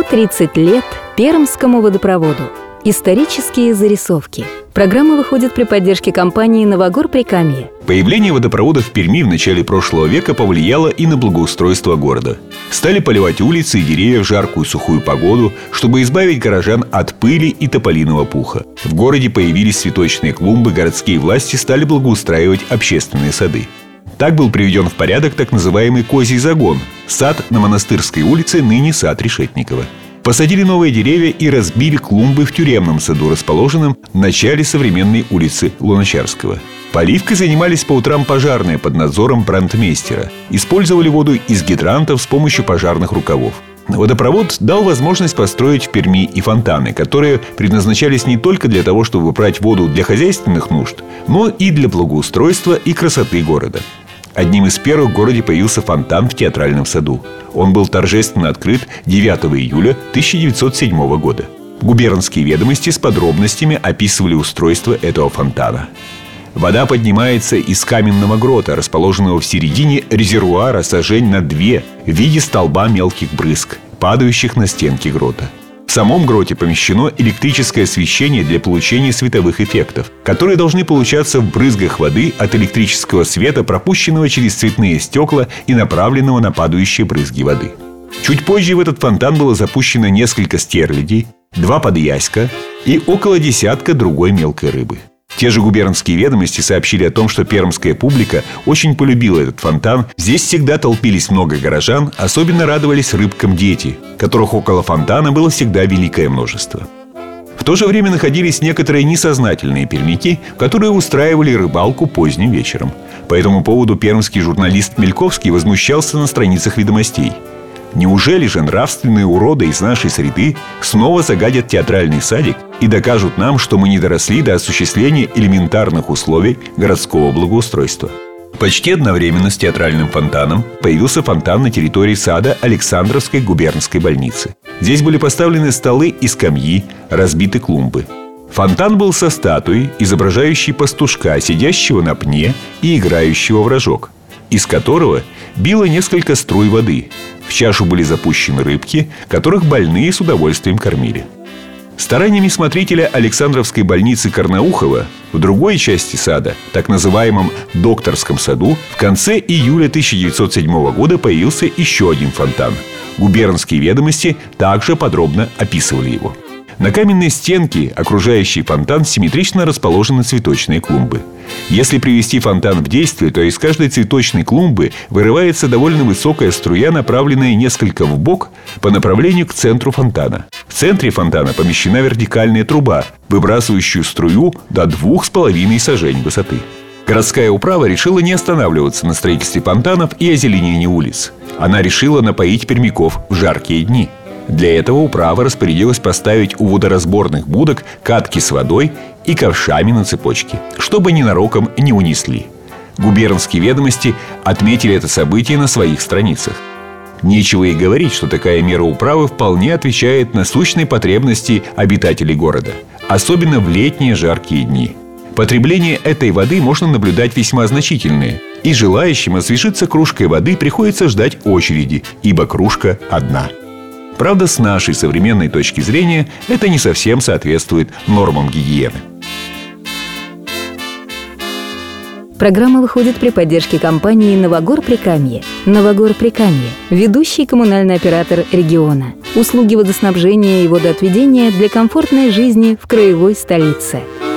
130 лет Пермскому водопроводу. Исторические зарисовки. Программа выходит при поддержке компании «Новогор-Прикамье». Появление водопровода в Перми в начале прошлого века повлияло и на благоустройство города. Стали поливать улицы и деревья в жаркую сухую погоду, чтобы избавить горожан от пыли и тополиного пуха. В городе появились цветочные клумбы, городские власти стали благоустраивать общественные сады. Так был приведен в порядок так называемый Козий загон – сад на Монастырской улице, ныне сад Решетникова. Посадили новые деревья и разбили клумбы в тюремном саду, расположенном в начале современной улицы Луначарского. Поливкой занимались по утрам пожарные под надзором брандмейстера. Использовали воду из гидрантов с помощью пожарных рукавов. Водопровод дал возможность построить в Перми и фонтаны, которые предназначались не только для того, чтобы брать воду для хозяйственных нужд, но и для благоустройства и красоты города. Одним из первых в городе появился фонтан в Театральном саду. Он был торжественно открыт 9 июля 1907 года. Губернские ведомости с подробностями описывали устройство этого фонтана. Вода поднимается из каменного грота, расположенного в середине резервуара сажень на 2 в виде столба мелких брызг, падающих на стенки грота. В самом гроте помещено электрическое освещение для получения световых эффектов, которые должны получаться в брызгах воды от электрического света, пропущенного через цветные стекла и направленного на падающие брызги воды. Чуть позже в этот фонтан было запущено несколько стерлядей, 2 подъяська и около десятка другой мелкой рыбы. Те же губернские ведомости сообщили о том, что пермская публика очень полюбила этот фонтан. Здесь всегда толпились много горожан, особенно радовались рыбкам дети, которых около фонтана было всегда великое множество. В то же время находились некоторые несознательные пермяки, которые устраивали рыбалку поздним вечером. По этому поводу пермский журналист Мельковский возмущался на страницах ведомостей. Неужели же нравственные уроды из нашей среды снова загадят театральный садик и докажут нам, что мы не доросли до осуществления элементарных условий городского благоустройства? Почти одновременно с театральным фонтаном появился фонтан на территории сада Александровской губернской больницы. Здесь были поставлены столы и скамьи, разбиты клумбы. Фонтан был со статуей, изображающей пастушка, сидящего на пне и играющего в рожок, из которого било несколько струй воды. В чашу были запущены рыбки, которых больные с удовольствием кормили. Стараниями смотрителя Александровской больницы Карнаухова в другой части сада, так называемом Докторском саду, в конце июля 1907 года появился еще один фонтан. Губернские ведомости также подробно описывали его. На каменной стенке, окружающей фонтан, симметрично расположены цветочные клумбы. Если привести фонтан в действие, то из каждой цветочной клумбы вырывается довольно высокая струя, направленная несколько вбок по направлению к центру фонтана. В центре фонтана помещена вертикальная труба, выбрасывающая струю до 2,5 сажень высоты. Городская управа решила не останавливаться на строительстве фонтанов и озеленении улиц. Она решила напоить пермяков в жаркие дни. Для этого управа распорядилась поставить у водоразборных будок катки с водой и ковшами на цепочке, чтобы ненароком не унесли. Губернские ведомости отметили это событие на своих страницах. Нечего и говорить, что такая мера управы вполне отвечает насущной потребности обитателей города, особенно в летние жаркие дни. Потребление этой воды можно наблюдать весьма значительное, и желающим освежиться кружкой воды приходится ждать очереди, ибо кружка одна. Правда, с нашей современной точки зрения это не совсем соответствует нормам гигиены. Программа выходит при поддержке компании «Новогор-Прикамье». «Новогор-Прикамье» – ведущий коммунальный оператор региона. Услуги водоснабжения и водоотведения для комфортной жизни в краевой столице.